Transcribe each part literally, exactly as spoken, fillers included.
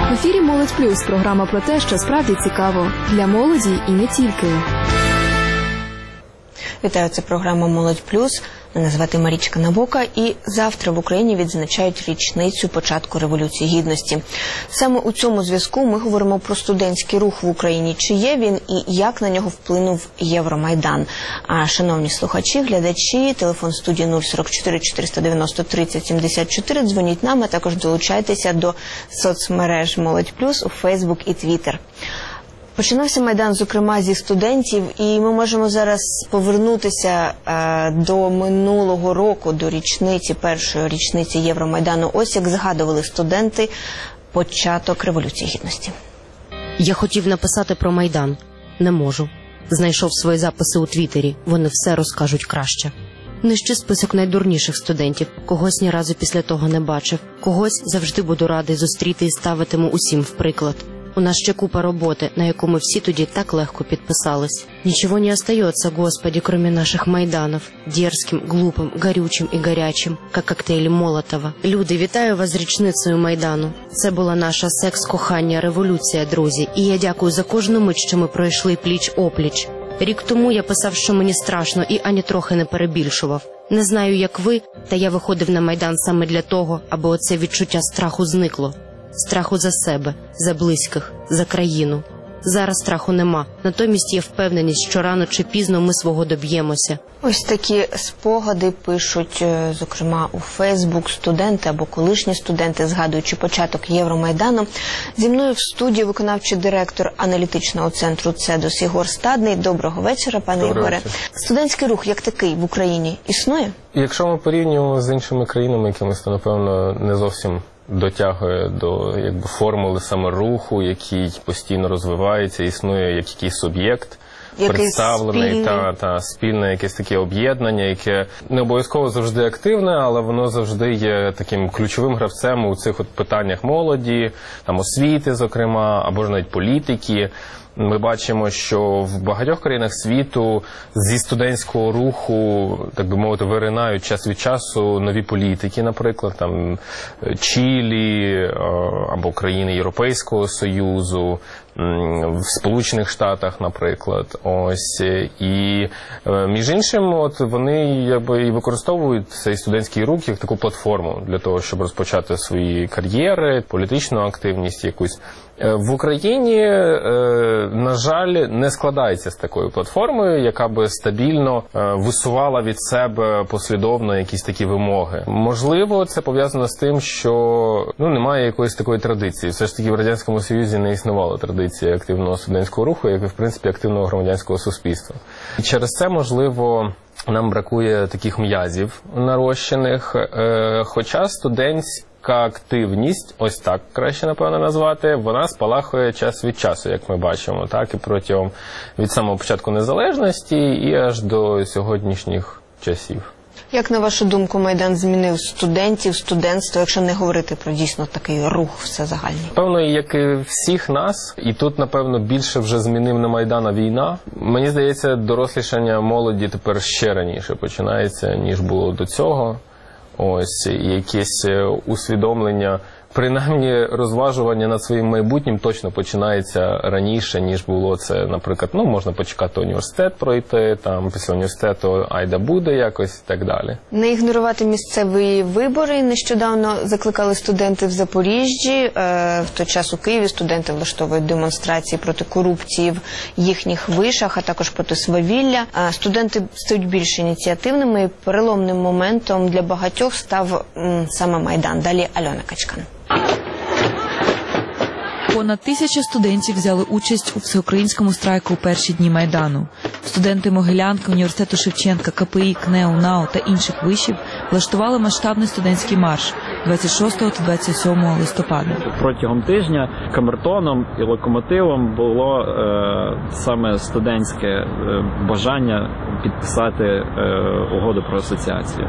В ефірі «Молодь Плюс» – програма про те, що справді цікаво. Для молоді і не тільки. Вітаю, це програма «Молодь Плюс». Мене звати Марічка Набока, і завтра в Україні відзначають річницю початку Революції Гідності. Саме у цьому зв'язку ми говоримо про студентський рух в Україні. Чи є він і як на нього вплинув Євромайдан? А, шановні слухачі, глядачі, телефон студії нуль сорок чотири чотириста дев'яносто тридцять сімдесят чотири, дзвоніть нам, а також долучайтеся до соцмереж «Молодь Плюс» у Фейсбук і Твіттер. Починався Майдан, зокрема, зі студентів, і ми можемо зараз повернутися е, до минулого року, до річниці, першої річниці Євромайдану. Ось як згадували студенти початок Революції Гідності. Я хотів написати про Майдан. Не можу. Знайшов свої записи у Твіттері. Вони все розкажуть краще. Нижче список найдурніших студентів. Когось ні разу після того не бачив. Когось завжди буду радий зустріти і ставитиму усім в приклад. У нас ще купа роботи, на яку ми всі тоді так легко підписались. Ничего не остается, Господи, кроме наших майданов. Дерзким, глупым, горючим і горячим, как коктейлі Молотова. Люди, вітаю вас з річницею Майдану. Це була наша секс-кохання революція, друзі. І я дякую за кожну мить, що ми пройшли пліч-опліч. Рік тому я писав, що мені страшно, і ані трохи не перебільшував. Не знаю, як ви, та я виходив на Майдан саме для того, аби оце відчуття страху зникло. Страху за себе, за близьких, за країну. Зараз страху нема. Натомість є впевненість, що рано чи пізно ми свого доб'ємося. Ось такі спогади пишуть, зокрема, у Фейсбук студенти або колишні студенти, згадуючи початок Євромайдану. Зі мною в студії виконавчий директор аналітичного центру «Цедос» Єгор Стадний. Доброго вечора, пане Єгоре. Студентський рух як такий в Україні існує? Якщо ми порівнюємо з іншими країнами, якимось, то, напевно, не зовсім дотягує до якби формули саме руху, який постійно розвивається, існує як якийсь об'єкт, представлений, та, та спільне якесь таке об'єднання, яке не обов'язково завжди активне, але воно завжди є таким ключовим гравцем у цих от питаннях молоді, там освіти, зокрема, або ж навіть політики. Ми бачимо, що в багатьох країнах світу зі студентського руху, так би мовити, виринають час від часу нові політики, наприклад, там Чилі або країни Європейського Союзу, в Сполучених Штатах, наприклад. Ось. І, між іншим, от вони якби і використовують цей студентський рух як таку платформу для того, щоб розпочати свої кар'єри, політичну активність якусь. В Україні, на жаль, не складається з такою платформою, яка би стабільно висувала від себе послідовно якісь такі вимоги. Можливо, це пов'язано з тим, що ну, немає якоїсь такої традиції. Все ж таки в Радянському Союзі не існувала традиція активного студентського руху, як і, в принципі, активного громадянського суспільства. І через це, можливо, нам бракує таких м'язів нарощених, хоча студентські активність, ось так краще, напевно, назвати, вона спалахує час від часу, як ми бачимо, так, і протягом від самого початку незалежності і аж до сьогоднішніх часів. Як, на вашу думку, Майдан змінив студентів, студентство, якщо не говорити про дійсно такий рух всезагальний? Певно, як і всіх нас, і тут, напевно, більше вже змінив на Майдана війна. Мені здається, дорослішання молоді тепер ще раніше починається, ніж було до цього. Ось, якесь усвідомлення, принаймні розважування над своїм майбутнім точно починається раніше, ніж було це, наприклад, ну, можна почекати університет пройти, там, після університету айда буде якось і так далі. Не ігнорувати місцеві вибори. Нещодавно закликали студенти в Запоріжжі. В той час у Києві студенти влаштовують демонстрації проти корупції в їхніх вишах, а також проти свавілля. Студенти стають більш ініціативними, і переломним моментом для багатьох став м, саме Майдан. Далі Альона Качкан. Понад тисяча студентів взяли участь у всеукраїнському страйку у перші дні Майдану. Студенти Могилянки, університету Шевченка, КПІ, КНЕУ, НАУ та інших вишів влаштували масштабний студентський марш двадцять шостого та двадцять сьомого листопада. Протягом тижня камертоном і локомотивом було е, саме студентське е, бажання підписати е, угоду про асоціацію.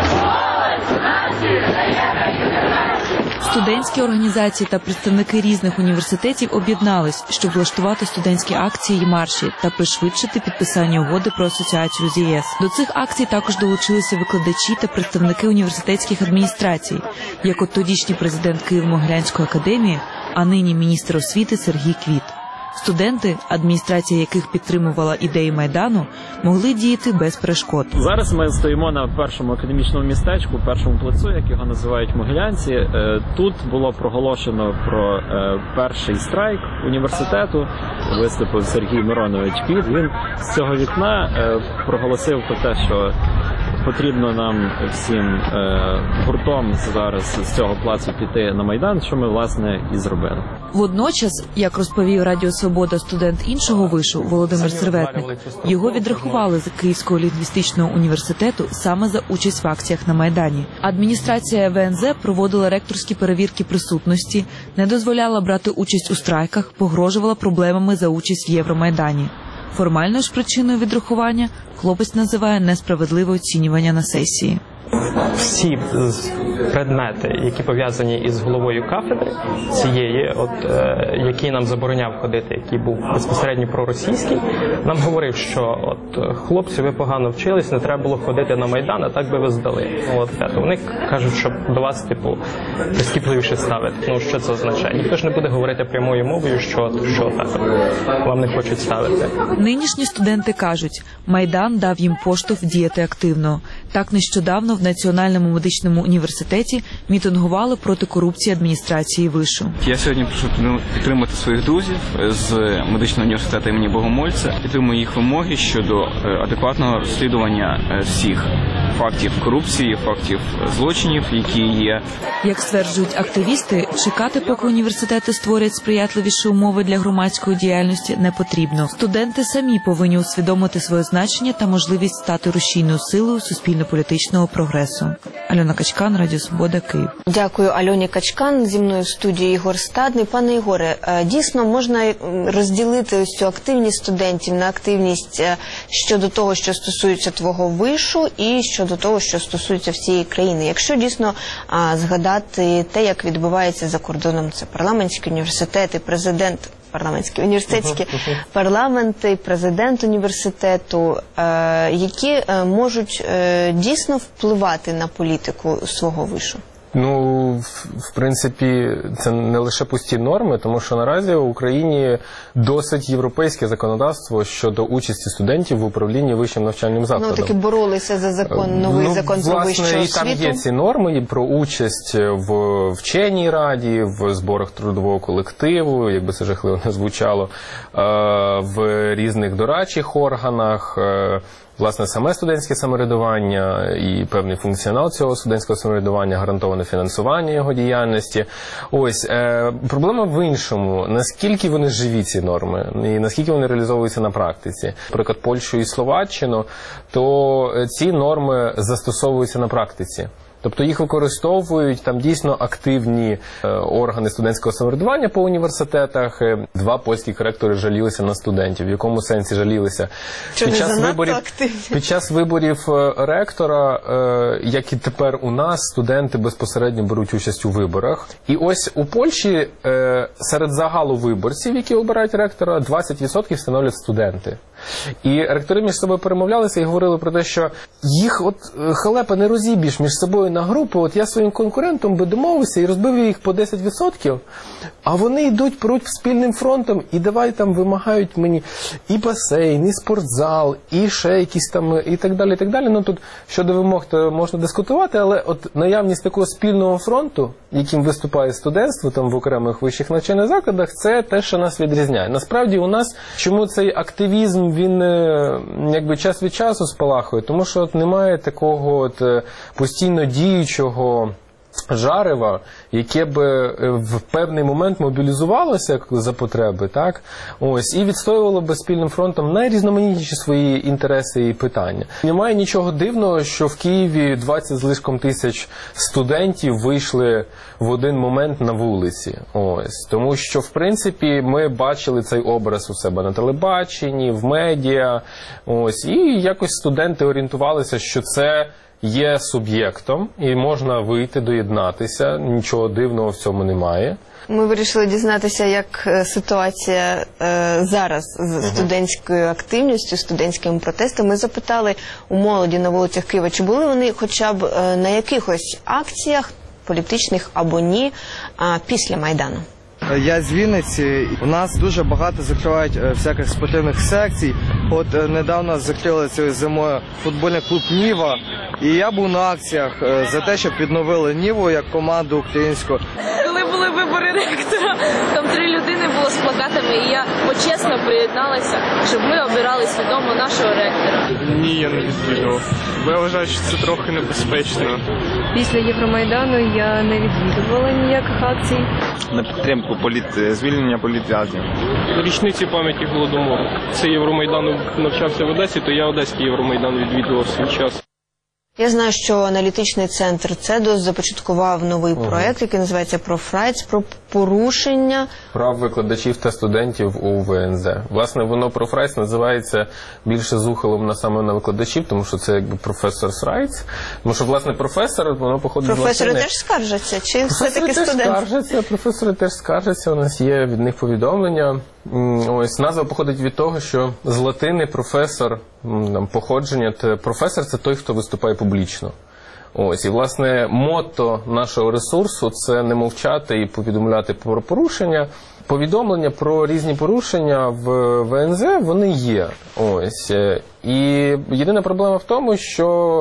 Студентські організації та представники різних університетів об'єднались, щоб влаштувати студентські акції і марші та пришвидшити підписання угоди про асоціацію з ЄС. До цих акцій також долучилися викладачі та представники університетських адміністрацій, як от тодішній президент Києво-Могилянської академії а нині міністр освіти Сергій Квіт. Студенти, адміністрація яких підтримувала ідеї Майдану, могли діяти без перешкод. Зараз ми стоїмо на першому академічному містечку, першому плацу, як його називають Могилянці. Тут було проголошено про перший страйк університету. Виступив Сергій Миронович Квіт. Він з цього вікна проголосив про те, що потрібно нам всім е, гуртом зараз з цього плацу піти на Майдан, що ми, власне, і зробили. Водночас, як розповів Радіо Свобода студент іншого вишу Володимир Серветник, його відрахували з Київського лінгвістичного університету саме за участь в акціях на Майдані. Адміністрація В Н З проводила ректорські перевірки присутності, не дозволяла брати участь у страйках, погрожувала проблемами за участь в Євромайдані. Формальною ж причиною відрахування хлопець називає несправедливе оцінювання на сесії. Всі предмети, які пов'язані із головою кафедри цієї, от, е, який нам забороняв ходити, який був безпосередньо проросійський, нам говорив, що от хлопці, ви погано вчились, не треба було ходити на Майдан, а так би ви здали. От, вони кажуть, щоб до вас, типу, прискіпливіше ставити. Ну, що це означає? Ніхто ж не буде говорити прямою мовою, що, що так, вам не хочуть ставити. Нинішні студенти кажуть, Майдан дав їм поштовх діяти активно. Так нещодавно в Національному медичному університеті мітингували проти корупції адміністрації вишу. Я сьогодні прийшов підтримати своїх друзів з медичного університету імені Богомольця. Підтримую їх вимоги щодо адекватного розслідування всіх фактів корупції, фактів злочинів, які є. Як стверджують активісти, чекати, поки університети створять сприятливіші умови для громадської діяльності, не потрібно. Студенти самі повинні усвідомити своє значення та можливість стати рушійною силою суспільно-політичного прогресу. Альона Качкан, Радіо Свобода, Київ. Дякую, Альоні Качкан. Зі мною в студії Ігор Стадний. Пане Ігоре, дійсно можна розділити ось цю активність студентів на активність щодо того, що стосується твого вишу, і щодо того, що стосується всієї країни. Якщо дійсно а, згадати те, як відбувається за кордоном, це парламентські університети, президент, парламентські університетські uh-huh, uh-huh. парламенти, президент університету, е, які е, можуть е, дійсно впливати на політику свого вишу. Ну, в, в принципі, це не лише пусті норми, тому що наразі в Україні досить європейське законодавство щодо участі студентів в управлінні вищим навчальним закладом. Ну, таки боролися за закон, новий ну, закон про вищу освіту. Власне, і там є ці норми про участь в вченій раді, в зборах трудового колективу, якби це жахливо не звучало, в різних дорадчих органах. Власне, саме студентське самоврядування і певний функціонал цього студентського самоврядування, гарантоване фінансування його діяльності. Ось, е, проблема в іншому, наскільки вони живі, ці норми, і наскільки вони реалізовуються на практиці. Наприклад, Польщу і Словаччину, то ці норми застосовуються на практиці. Тобто їх використовують там дійсно активні е, органи студентського самоврядування по університетах. Два польських ректори жалілися на студентів. В якому сенсі жалілися? Що під, час виборів, активні? під час виборів ректора, е, як і тепер у нас, студенти безпосередньо беруть участь у виборах. І ось у Польщі е, серед загалу виборців, які обирають ректора, двадцять відсотків становлять студенти. І ректори між собою перемовлялися і говорили про те, що їх от халепа не розіб'єш між собою на групи. От я своїм конкурентом би домовився і розбив їх по десять відсотків, а вони йдуть, пруть спільним фронтом і давай там вимагають мені і басейн, і спортзал, і ще якісь там, і так далі, і так далі. Ну тут щодо вимог то можна дискутувати, але от наявність такого спільного фронту, яким виступає студентство там в окремих вищих навчальних закладах, це те, що нас відрізняє. Насправді у нас, чому цей активізм, він якби час від часу спалахує, тому що от немає такого от постійно діючого жарева, яке б в певний момент мобілізувалося за потреби, так? Ось, і відстоювало би спільним фронтом найрізноманітніші свої інтереси і питання. Немає нічого дивного, що в Києві двадцять з лишком тисяч студентів вийшли в один момент на вулиці. Ось, тому що, в принципі, ми бачили цей образ у себе на телебаченні, в медіа, ось, і якось студенти орієнтувалися, що це є суб'єктом, і можна вийти, доєднатися, нічого дивного в цьому немає. Ми вирішили дізнатися, як ситуація е, зараз з студентською активністю, студентськими протестами. Ми запитали у молоді на вулицях Києва, чи були вони хоча б е, на якихось акціях, політичних або ні, а, після Майдану. Я з Вінниці. У нас дуже багато закривають всяких спортивних секцій. От недавно закрили цією зимою футбольний клуб «Ніва». І я був на акціях за те, щоб відновили «Ніву» як команду українську. Коли були вибори ректора, там три людини було з плакатами, і я почесно приєдналася, щоб ми обирали свідомо нашого ректора. Ні, я не відвідував, бо я вважаю, що це трохи небезпечно. Після Євромайдану я не відвідувала ніяких акцій. На підтримку політ... звільнення політв'язнів. Річниці пам'яті Голодомору. Це Євромайдану навчався в Одесі, то я Одеський Євромайдан відвідував свій час. Я знаю, що аналітичний центр «Цедос» започаткував новий Ага. проєкт, який називається «Профрайц», про порушення прав викладачів та студентів у ВНЗ. Власне, воно «Профрайц» називається більше з ухилом на саме на викладачів, тому що це якби «професор's rights». Тому що, власне, професор, воно походить з латини. Професори теж скаржаться? Чи все-таки теж студенти? скаржаться, професори теж скаржаться, у нас є від них повідомлення. Ось, назва походить від того, що з латини професор, там, походження, професор – це той, хто виступає публічно. Ось, і, власне, мотто нашого ресурсу – це не мовчати і повідомляти про порушення. Повідомлення про різні порушення в ВНЗ, вони є. Ось. І єдина проблема в тому, що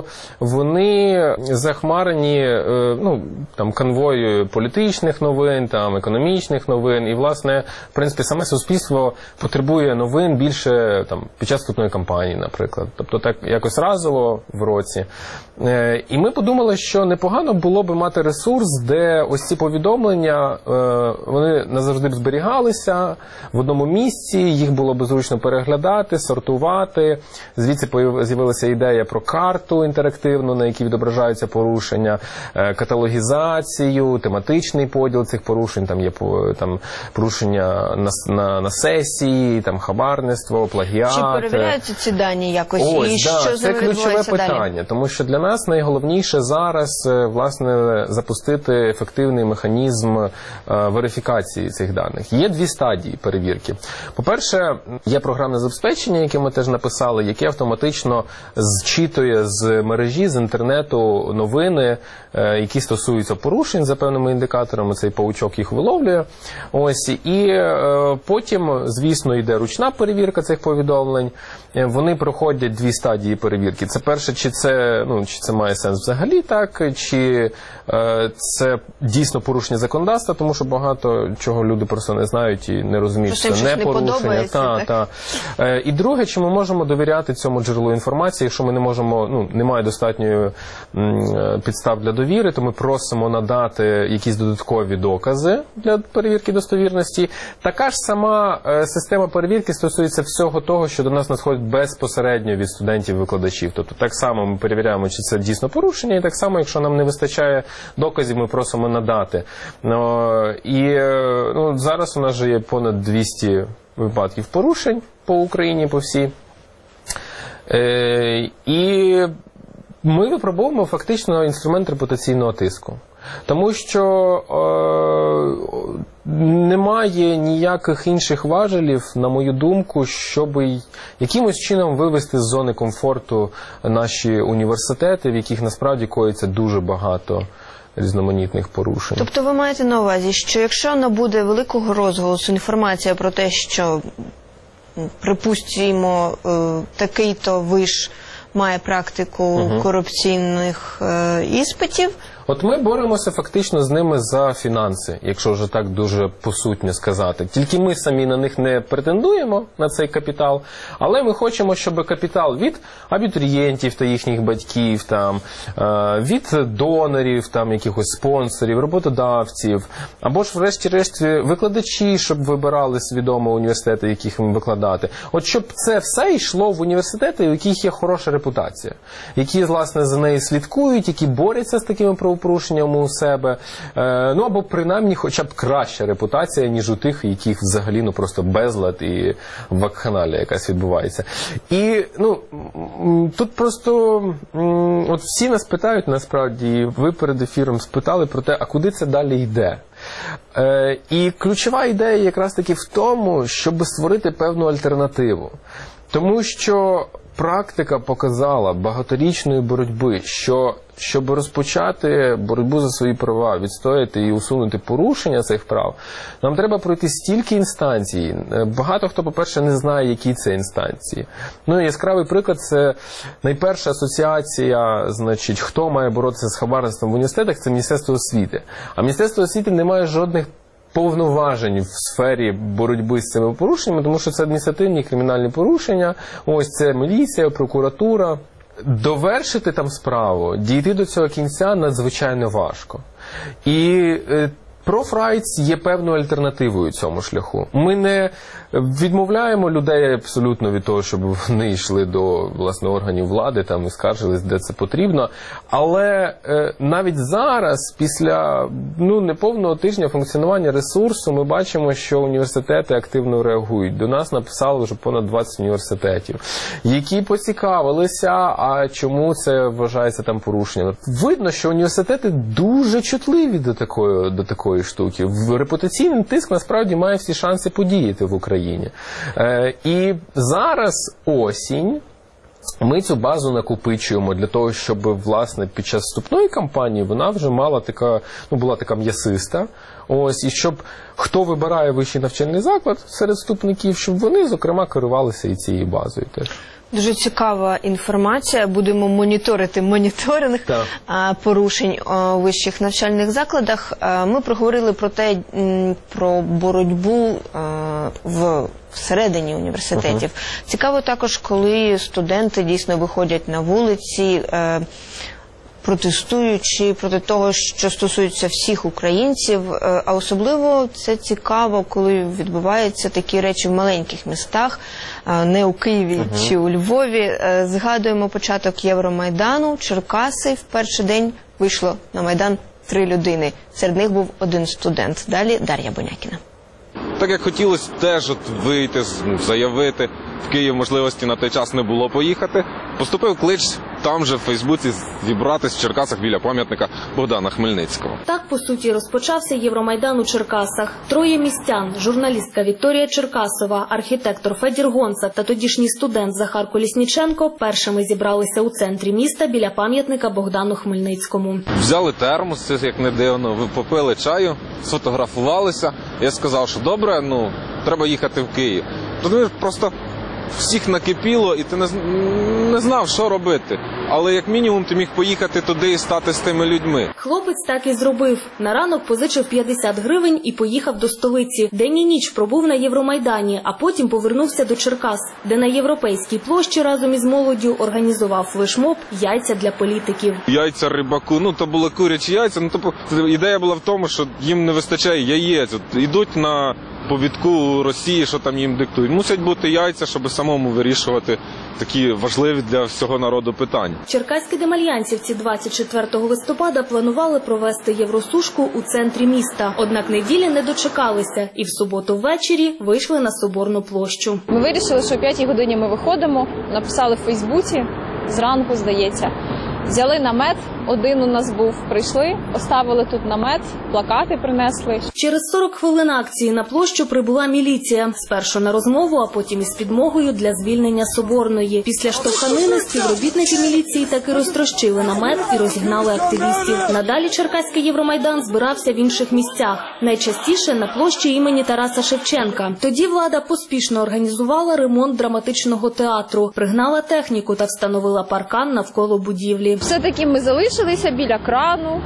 вони захмарені ну, там, конвою політичних новин, там, економічних новин. І, власне, в принципі, саме суспільство потребує новин більше там, під час вступної кампанії, наприклад. Тобто так якось разово в році. І ми подумали, що непогано було би мати ресурс, де ось ці повідомлення, вони назавжди б зберігалися в одному місці, їх було б зручно переглядати, сортувати. Звідси з'явилася ідея про карту інтерактивну, на якій відображаються порушення, каталогізацію, тематичний поділ цих порушень, там є там, порушення на, на, на сесії, там хабарництво, плагіат. Чи перевіряються ці дані якось? Ось, і да, що це ключове питання, далі? Тому що для нас найголовніше зараз, власне, запустити ефективний механізм верифікації цих даних. Є дві стадії перевірки. По-перше, є програмне забезпечення, яке ми теж написали, яке автоматично зчитує з мережі, з інтернету новини, які стосуються порушень за певними індикаторами, цей паучок їх виловлює. Ось, і потім, звісно, йде ручна перевірка цих повідомлень. Вони проходять дві стадії перевірки. Це перше, чи це, ну, чи це має сенс взагалі так, чи е, це дійсно порушення законодавства, тому що багато чого люди просто не знають і не розуміють, що це не порушення. Та, та. Е, і друге, чи ми можемо довіряти цьому джерелу інформації, якщо ми не можемо, ну, немає достатньої м, підстав для довіри, то ми просимо надати якісь додаткові докази для перевірки достовірності. Така ж сама е, система перевірки стосується всього того, що до нас надходить безпосередньо від студентів-викладачів. Тобто так само ми перевіряємо, чи це дійсно порушення, і так само, якщо нам не вистачає доказів, ми просимо надати. Ну, і ну, зараз у нас вже є понад двісті випадків порушень по Україні, по всій. Е, і ми випробовуємо фактично інструмент репутаційного тиску. Тому що е, немає ніяких інших важелів, на мою думку, щоб якимось чином вивести з зони комфорту наші університети, в яких насправді коїться дуже багато різноманітних порушень. Тобто ви маєте на увазі, що якщо набуде великого розголосу інформація про те, що, припустимо, такий-то виш має практику угу. корупційних е, іспитів. От ми боремося фактично з ними за фінанси, якщо вже так дуже посутньо сказати. Тільки ми самі на них не претендуємо, на цей капітал, але ми хочемо, щоб капітал від абітурієнтів та їхніх батьків, там, від донорів, там, якихось спонсорів, роботодавців, або ж врешті-решт викладачі, щоб вибирали свідомо університети, яких їм викладати. От щоб це все йшло в університети, у яких є хороша репутація, які, власне, за нею слідкують, які борються з такими правопорушеннями у себе, ну або принаймні хоча б краща репутація, ніж у тих, яких взагалі ну просто безлад і вакханалія якась відбувається. І ну тут просто от всі нас питають, насправді, ви перед ефіром спитали про те, а куди це далі йде. Е, і ключова ідея якраз таки в тому, щоб створити певну альтернативу. Тому що практика показала багаторічної боротьби, що щоб розпочати боротьбу за свої права, відстояти і усунути порушення цих прав, нам треба пройти стільки інстанцій. Багато хто, по-перше, не знає, які це інстанції. Ну, яскравий приклад – це найперша асоціація, значить, хто має боротися з хабарництвом в університетах – це Міністерство освіти. А Міністерство освіти не має жодних повноважень в сфері боротьби з цими порушеннями, тому що це адміністративні і кримінальні порушення, ось це міліція, прокуратура. Довершити там справу, дійти до цього кінця надзвичайно важко. І е, профрайц є певною альтернативою цьому шляху. Ми не відмовляємо людей абсолютно від того, щоб вони йшли до, власне, органів влади там і скаржились, де це потрібно. Але е, навіть зараз, після ну, неповного тижня функціонування ресурсу, ми бачимо, що університети активно реагують. До нас написали вже понад двадцять університетів, які поцікавилися, а чому це вважається там порушенням. Видно, що університети дуже чутливі до такої, до такої штуки. Репутаційний тиск насправді має всі шанси подіяти в Україні. Е, і зараз осінь. Ми цю базу накопичуємо для того, щоб, власне, під час вступної кампанії вона вже мала така, ну, була така м'ясиста. Ось, і щоб хто вибирає вищий навчальний заклад серед вступників, щоб вони, зокрема, керувалися і цією базою теж. Дуже цікава інформація. Будемо моніторити моніторинг а, порушень у вищих навчальних закладах. А, ми проговорили про те, про боротьбу а, в всередині університетів. Uh-huh. Цікаво також, коли студенти дійсно виходять на вулиці, а, протестуючи проти того, що стосується всіх українців, а особливо це цікаво, коли відбуваються такі речі в маленьких містах, не у Києві uh-huh. чи у Львові. Згадуємо початок Євромайдану, Черкаси, в перший день вийшло на Майдан три людини. Серед них був один студент. Далі Дар'я Бунякіна. Так як хотілося теж от вийти, заявити, в Київ можливості на той час не було поїхати, поступив клич там же в Фейсбуці зібратись в Черкасах біля пам'ятника Богдана Хмельницького. Так, по суті, розпочався Євромайдан у Черкасах. Троє містян – журналістка Вікторія Черкасова, архітектор Федір Гонца та тодішній студент Захар Колісніченко першими зібралися у центрі міста біля пам'ятника Богдану Хмельницькому. Взяли термос, це як не дивно, попили чаю, сфотографувалися. Я сказав, що добре, ну, треба їхати в Київ. Тут просто всіх накипіло, і ти не, не знав, що робити. Але як мінімум ти міг поїхати туди і стати з тими людьми. Хлопець так і зробив. На ранок позичив п'ятдесят гривень і поїхав до столиці. День і ніч пробув на Євромайдані, а потім повернувся до Черкас, де на Європейській площі разом із молоддю організував флешмоб «Яйця для політиків». Яйця рибаку, ну то були курячі яйця, ну тобто ідея була в тому, що їм не вистачає яєць. От, ідуть на повідку Росії, що там їм диктують. Мусять бути яйця, щоб самому вирішувати такі важливі для всього народу питання. Черкаські демальянцівці двадцять четвертого листопада планували провести євросушку у центрі міста. Однак неділі не дочекалися і в суботу ввечері вийшли на Соборну площу. Ми вирішили, що о п'ятій годині ми виходимо, написали в Фейсбуці, зранку, здається. Взяли намет, один у нас був, прийшли, поставили тут намет, плакати принесли. Через сорок хвилин акції на площу прибула міліція. Спершу на розмову, а потім із підмогою для звільнення Соборної. Після штовханини співробітники міліції таки розтрощили намет і розігнали активістів. Надалі Черкаський Євромайдан збирався в інших місцях. Найчастіше на площі імені Тараса Шевченка. Тоді влада поспішно організувала ремонт драматичного театру, пригнала техніку та встановила паркан навколо будівлі. Все-таки ми залишилися біля крану,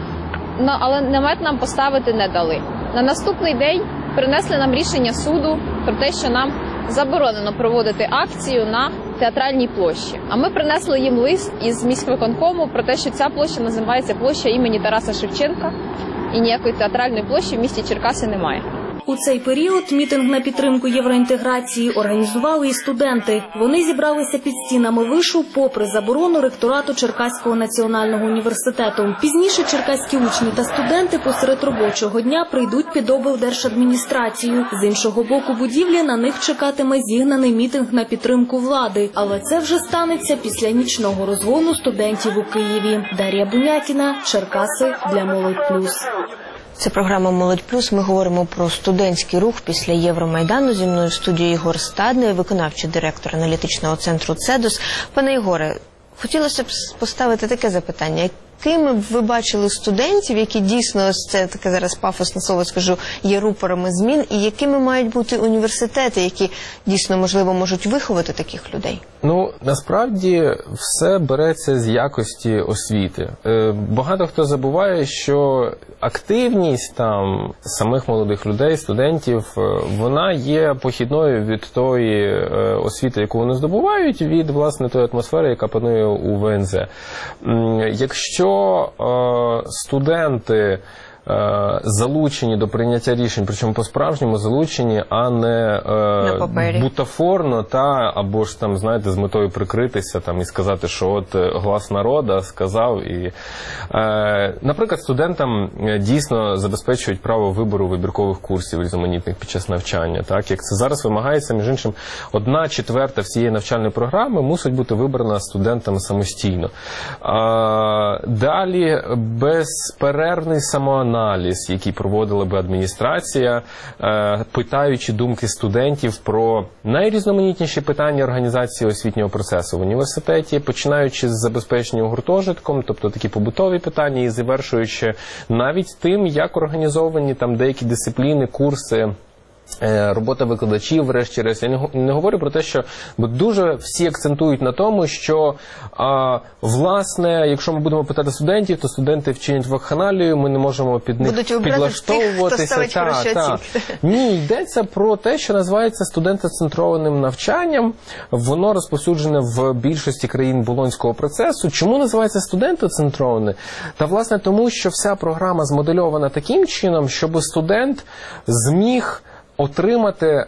але намет нам поставити не дали. На наступний день принесли нам рішення суду про те, що нам заборонено проводити акцію на театральній площі. А ми принесли їм лист із міськвиконкому про те, що ця площа називається площа імені Тараса Шевченка і ніякої театральної площі в місті Черкаси немає. У цей період мітинг на підтримку євроінтеграції організували і студенти. Вони зібралися під стінами вишу попри заборону ректорату Черкаського національного університету. Пізніше черкаські учні та студенти посеред робочого дня прийдуть під облдержадміністрацію. З іншого боку будівлі на них чекатиме зігнаний мітинг на підтримку влади. Але це вже станеться після нічного розгону студентів у Києві. Дар'я Бунякіна, Черкаси для Молодь Плюс. Це програма «Молодь плюс». Ми говоримо про студентський рух після Євромайдану. Зі мною в студії Ігор Стадний, виконавчий директор аналітичного центру «Цедос». Пане Ігоре, хотілося б поставити таке запитання. Якими б ви бачили студентів, які дійсно, ось це таке зараз пафосне слово скажу, є рупорами змін, і якими мають бути університети, які дійсно, можливо, можуть виховати таких людей? Ну, насправді, все береться з якості освіти. Багато хто забуває, що активність там самих молодих людей, студентів, вона є похідною від тої освіти, яку вони здобувають, від, власне, тої атмосфери, яка панує у В Н З. Якщо студенти залучені до прийняття рішень, причому по-справжньому залучені, а не е, бутафорно, та, або ж там, знаєте, з метою прикритися там, і сказати, що от глас народу сказав. І, е, наприклад, студентам дійсно забезпечують право вибору вибіркових курсів різноманітних під час навчання. Так? Як це зараз вимагається, між іншим, одна четверта всієї навчальної програми мусить бути вибрана студентами самостійно. Е, далі безперервний самоаналіз, аналіз, який проводила би адміністрація, питаючи думки студентів про найрізноманітніші питання організації освітнього процесу в університеті, починаючи з забезпечення гуртожитком, тобто такі побутові питання, і завершуючи навіть тим, як організовані там деякі дисципліни, курси, робота викладачів, врешті-решт. Я не, не говорю про те, що бо дуже всі акцентують на тому, що а, власне, якщо ми будемо питати студентів, то студенти вчинять вакханалію, ми не можемо під них будуть підлаштовуватися. Тих, хто та, та. Ні, йдеться про те, що називається студентоцентрованим навчанням. Воно розповсюджене в більшості країн Болонського процесу. Чому називається студентоцентроване? Та, власне, тому, що вся програма змодельована таким чином, щоб студент зміг отримати е,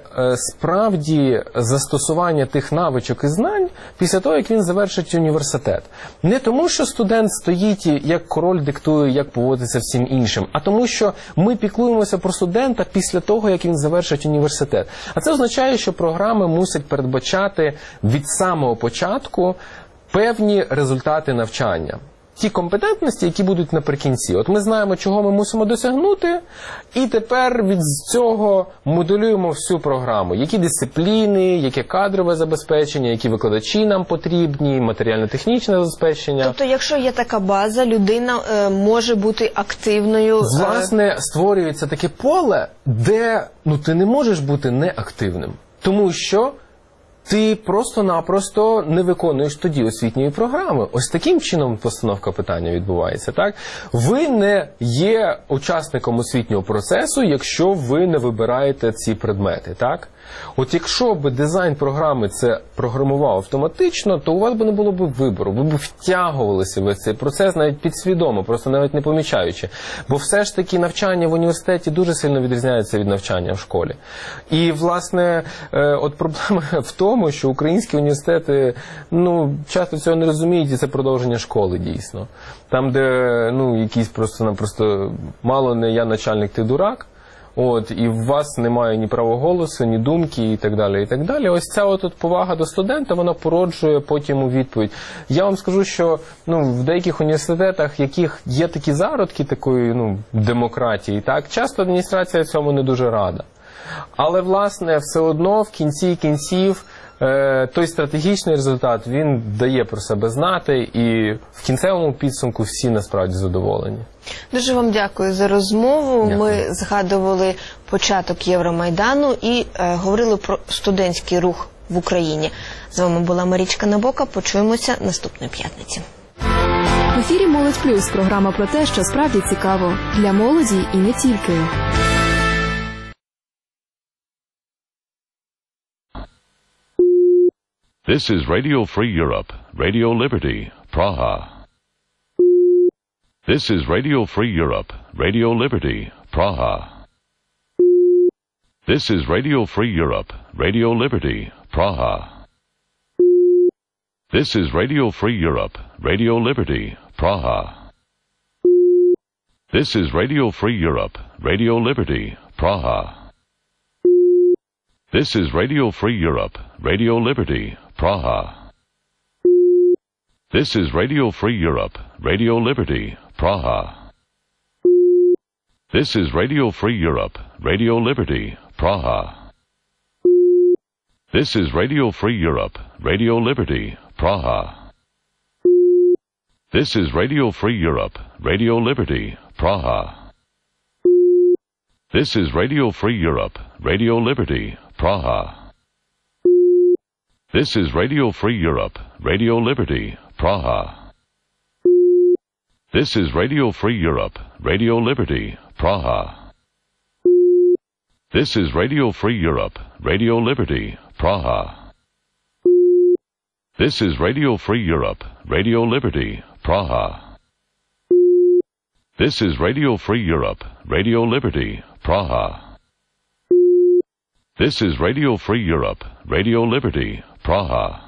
справді застосування тих навичок і знань після того, як він завершить університет. Не тому, що студент стоїть, як король диктує, як поводиться всім іншим, а тому, що ми піклуємося про студента після того, як він завершить університет. А це означає, що програми мусять передбачати від самого початку певні результати навчання. Ті компетентності, які будуть наприкінці. От ми знаємо, чого ми мусимо досягнути, і тепер від цього моделюємо всю програму. Які дисципліни, яке кадрове забезпечення, які викладачі нам потрібні, матеріально-технічне забезпечення. Тобто, якщо є така база, людина е, може бути активною. Власне, створюється таке поле, де ну, ти не можеш бути неактивним. Тому що ти просто-напросто не виконуєш тоді освітньої програми. Ось таким чином постановка питання відбувається, так? Ви не є учасником освітнього процесу, якщо ви не вибираєте ці предмети, так? От якщо б дизайн програми це програмував автоматично, то у вас би не було б вибору, ви б втягувалися в цей процес навіть підсвідомо, просто навіть не помічаючи. Бо все ж таки навчання в університеті дуже сильно відрізняється від навчання в школі. І, власне, от проблема в тому, що українські університети, ну, часто цього не розуміють, і це продовження школи, дійсно. Там, де, ну, якісь просто-напросто, мало не я начальник, ти дурак, от, і в вас немає ні права голосу, ні думки і так далі, і так далі. Ось ця от, от повага до студента, вона породжує потім у відповідь. Я вам скажу, що ну, в деяких університетах, яких є такі зародки такої ну, демократії, так, часто адміністрація цьому не дуже рада. Але, власне, все одно в кінці кінців е, той стратегічний результат, він дає про себе знати, і в кінцевому підсумку всі насправді задоволені. Дуже вам дякую за розмову. Дякую. Ми згадували початок Євромайдану і е, говорили про студентський рух в Україні. З вами була Марічка Набока. Почуємося наступної п'ятниці. В ефірі «Молодь плюс» – програма про те, що справді цікаво. Для молоді і не тільки. This is Radio Free Europe, Radio Liberty, Praha. This is Radio Free Europe, Radio Liberty, Praha. This is Radio Free Europe, Radio Liberty, Praha. This is Radio Free Europe, Radio Liberty, Praha. This is Radio Free Europe, Radio Liberty, Praha. This is Radio Free Europe, Radio Liberty, Praha. This is Radio Free Europe, Radio Liberty, Praha. This is Radio Free Europe, Radio Liberty, Praha. This is Radio Free Europe, Radio Liberty, Praha. This is Radio Free Europe, Radio Liberty, Praha. This is Radio Free Europe, Radio Liberty, Praha. This is Radio Free Europe, Radio Liberty, Praha. This is Radio Free Europe, Radio Liberty, Praha. This is Radio Free Europe, Radio Liberty, Praha. This is Radio Free Europe, Radio Liberty, Praha. This is Radio Free Europe, Radio Liberty, Praha. This is Radio Free Europe, Radio Liberty, Praha.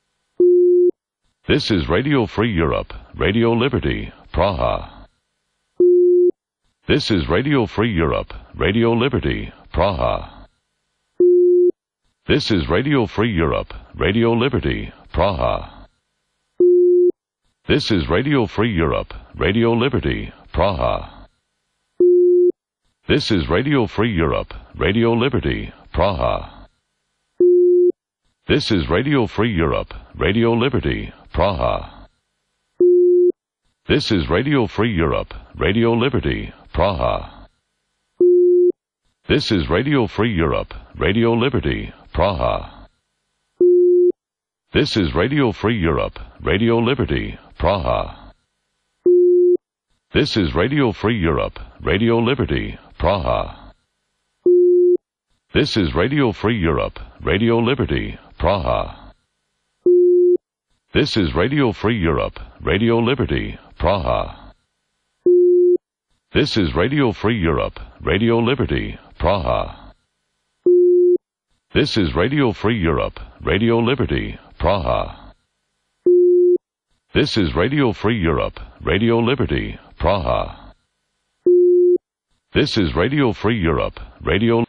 This is Radio Free Europe, Radio Liberty, Praha. This is Radio Free Europe, Radio Liberty, Praha. This is Radio Free Europe, Radio Liberty, Praha. This is Radio Free Europe, Radio Liberty, Praha. This is Radio Free Europe, Radio Liberty, Praha. This is Radio Free Europe, Radio Liberty, Praha. This is Radio Free Europe, Radio Liberty, Praha. This is Radio Free Europe, Radio Liberty, Praha. This is Radio Free Europe, Radio Liberty, Praha. This is Radio Free Europe, Radio Liberty, Praha. This is Radio Free Europe, Radio Liberty, Praha. This is Radio Free Europe, Radio Liberty, Praha. This is Radio Free Europe, Radio Liberty, Praha. This is Radio Free Europe, Radio Liberty, Praha. This is Radio Free Europe, Radio Liberty, Praha. This is Radio Free Europe, Radio